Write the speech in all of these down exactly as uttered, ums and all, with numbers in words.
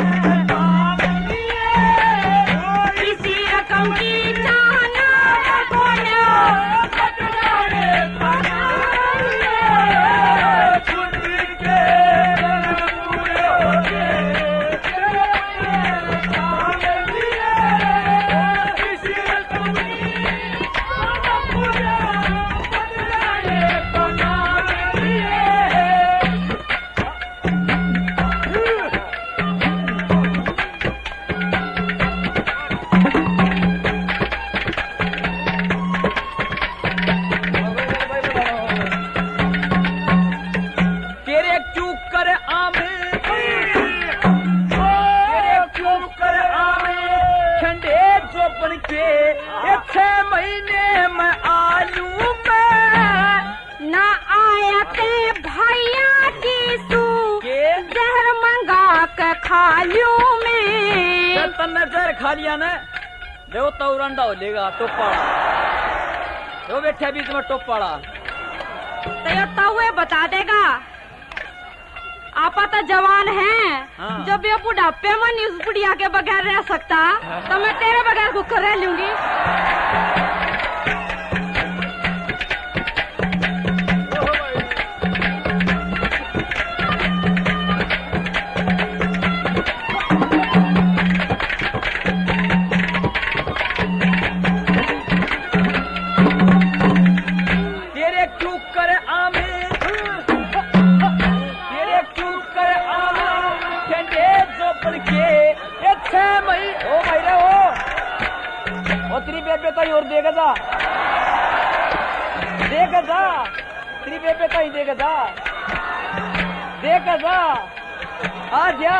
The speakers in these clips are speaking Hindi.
खा लिया ना देखो तो उरंडा हो लेगा टोपाड़ा वो बैठे बीच में टोपाड़ा तो तवे बता देगा आपा तो जवान है। हाँ। जब ये बुढ़ापे में इस बुढ़िया के बगैर रह सकता। हाँ। तो मैं तेरे बगैर कुकर रह लूंगी। और देगा जा देगा जा तेरी बेबे का ही देगा जा देगा जा आ जा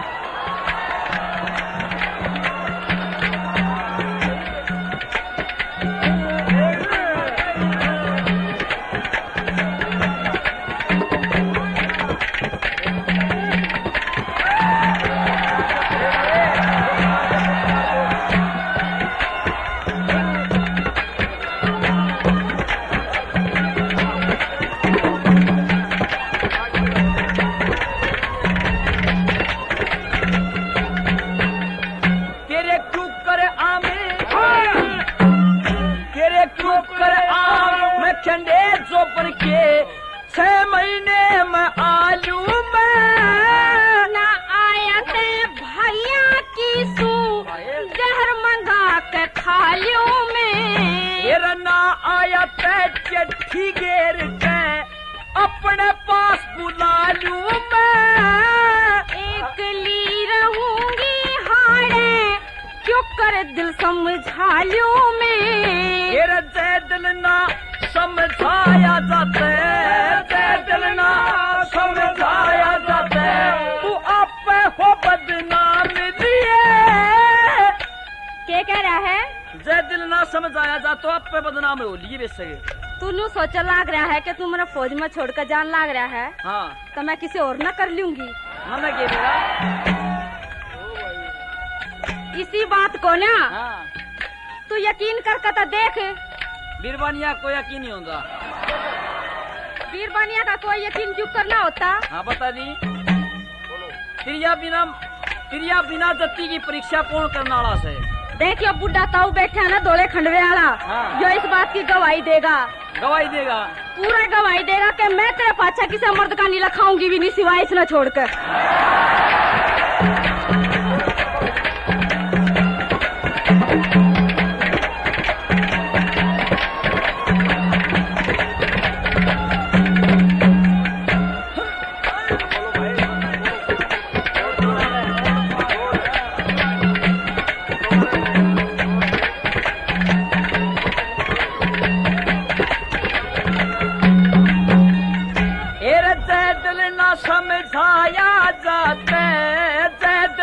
चिट्ठी घेर के अपने पास बुला लूं मैं एकली रहूंगी हाड़े क्यों कर दिल समझा लूं मैं तेरा जय दिल ना समझाया जाता जय दिल ना समझाया जाता तू आप हो बदनाम दिए क्या कह रहा है जय दिल ना समझाया जा तो आप पे बदनाम हो लिए बेच तू सोचा लाग रहा है कि तू मेरा फौज में छोड़कर जान लाग रहा है। हाँ। तो मैं किसी और न कर लूंगी। हाँ मैं कह रहा इसी बात को ना। हाँ। तू यकीन करके तो देख बीरबानिया को यकीन नहीं होता। बीरबानिया का कोई यकीन क्यों करना होता। हाँ बता दी क्रिया बिना क्रिया बिना जत्ती की परीक्षा कौन करने वाला से देखियो बुढ़ा ताऊ बैठा है ना दोले खंडवे वाला। हाँ। जो इस बात की गवाही देगा गवाही देगा पूरा गवाही देगा कि मैं तेरे पाछा किसी मर्द का नीला खाऊंगी भी नहीं सिवाय इसने छोड़कर। समझाया जाते जय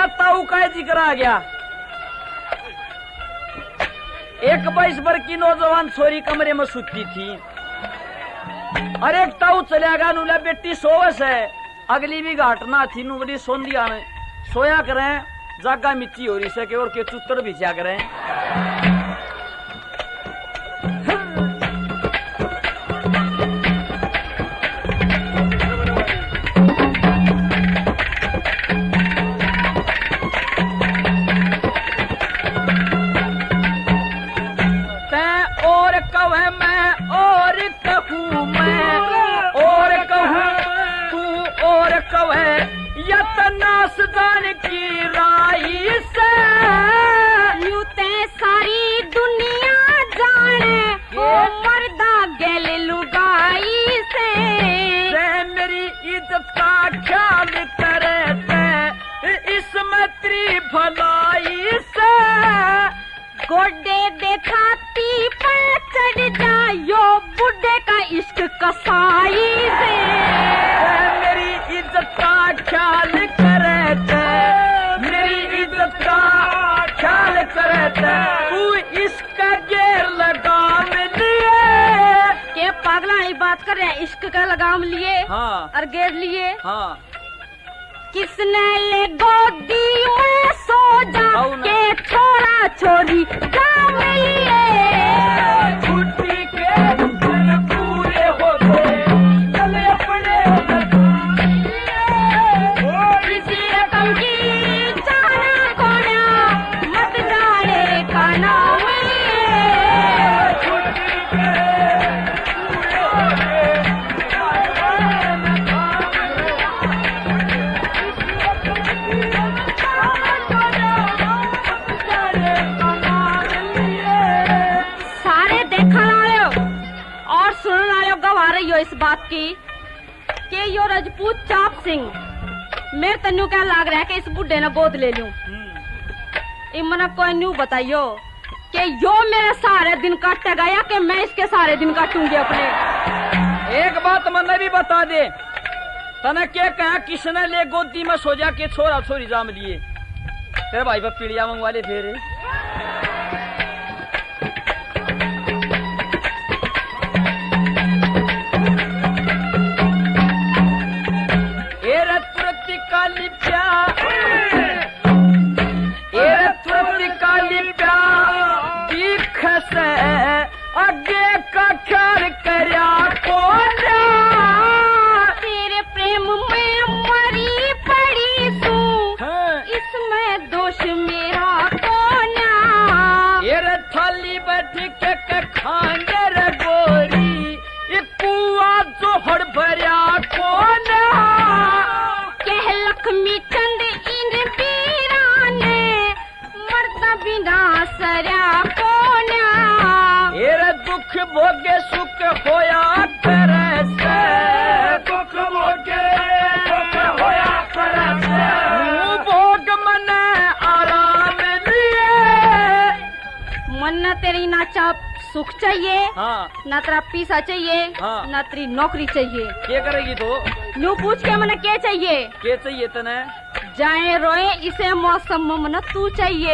ताऊ का जिक्र आ गया। एक बाईस वर्ष की नौजवान छोरी कमरे में सुती थी। अरे एक ताऊ चलिया गया, नूला बेटी सोवस है, अगली भी घाटना थी, नू बड़ी सोंदिया में सोया करें, जागा मिट्टी हो रही सके और के चुत्तर भिजा करें। गोडे देखाती पर चढ़ जायो बुढ़े का इश्क कसाई से। मेरी इज्जत का ख्याल करे थे, मेरी इज्जत का ख्याल करे थे, तू इसका गेर लगाम लिए। के पागला ही बात कर रहे, इश्क का लगाम लिए। हाँ। और गेर लिए। हाँ। किसने ले गोदी में सो जा के छोरा छोरी काम लिए। छुट्टी के दिन पूरे होते चले अपने किसी रकम की जाना खोना मत जाने का नाम लिए। छुट्टी के इस बात की कि यो राजपूत चाप सिंह मेरे तन्नू क्या लग रहा है कि इस बुढ़े ने गोद ले लूं। इमना कोई न्यू बताइयो कि यो मेरे सारे दिन काटेगा या कि मैं इसके सारे दिन काटूंगी अपने। एक बात मैंने भी बता दे, तने क्या कहा किसने ले गोदी में सो जा के छोरा छोरी जाम लिए। तेरे भाई पर पीड़िया मंगवा ले फिर। काली प्या ए तुरती काली प्या दिख से आगे का ख्याल करया कौन। तेरे प्रेम में मरी पड़ी तू, इसमें दोष मेरा कौन। ये थाली बैठ के खाने रे गोरी, ये कुआ जोहर भरिया कौन। लक्ष्मी चंद इन वीराने मरता बिना सरया कोन्या। ये दुख भोगे सुख होया करे से, दुख भोगे सुख होया करे से, भोग मने आराम लिए। मन तेरी ना चाप सुख चाहिए। हाँ। ना तेरा पीसा चाहिए। हाँ। ना तेरी नौकरी चाहिए। क्या करेगी तो? यूँ पूछ के मने क्या चाहिए? क्या चाहिए तने? जाए रोए इसे मौसम में मने तू चाहिए।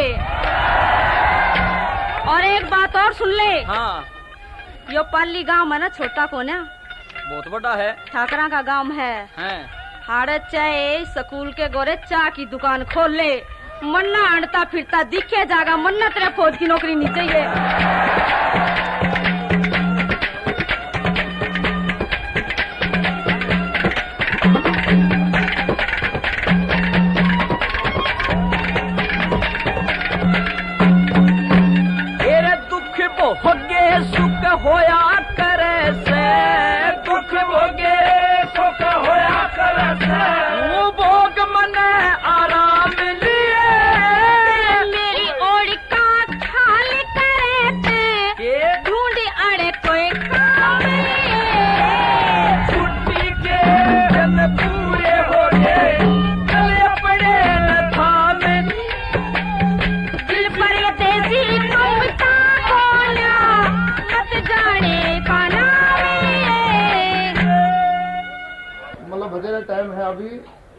और एक बात और सुन ले। हाँ। यो पाली गांव है ना, छोटा को ना, बहुत बड़ा है, ठाकरा का गांव है। हैं। हाड़े चाहे स्कूल के गोरे चाय की दुकान खोल ले, मन्ना अड़ता फिरता दिखे जागा, मन्ना तेरे फौज की नौकरी नहीं चाहिए। भोगे सुख होया करे से, दुख भोगे सुख होया करे से, वो भोग मने आराम लिए। मेरी ओर का खाल करे थे, ढूंढ अड़े कोई काम लिए। छुट्टी के दिन पूरे हो गए चले अपने थाम, दिल पर ये तेजी घूमता मतलब बजे टाइम है अभी